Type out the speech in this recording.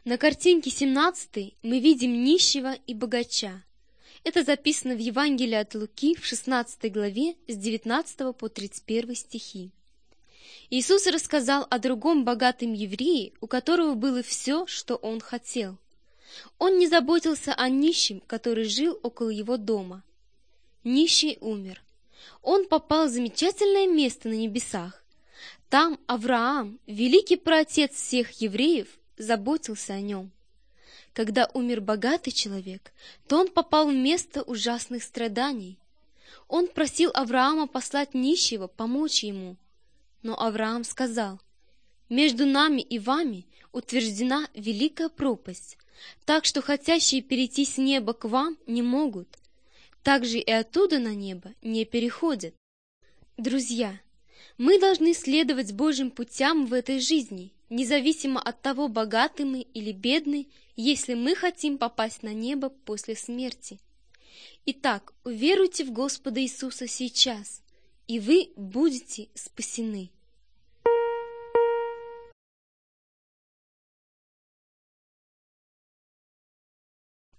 На картинке 17 мы видим нищего и богача. Это записано в Евангелии от Луки в 16 главе с 19 по 31 стихи. Иисус рассказал о другом богатом еврее, у которого было все, что он хотел. Он не заботился о нищем, который жил около его дома. Нищий умер. Он попал в замечательное место на небесах. Там Авраам, великий праотец всех евреев, заботился о нем. Когда умер богатый человек, то он попал в место ужасных страданий. Он просил Авраама послать нищего помочь ему. Но Авраам сказал: «Между нами и вами утверждена великая пропасть, так что хотящие перейти с неба к вам не могут, так же и оттуда на небо не переходят». Друзья, мы должны следовать Божьим путям в этой жизни, независимо от того, богаты мы или бедны, если мы хотим попасть на небо после смерти. Итак, уверуйте в Господа Иисуса сейчас, и вы будете спасены.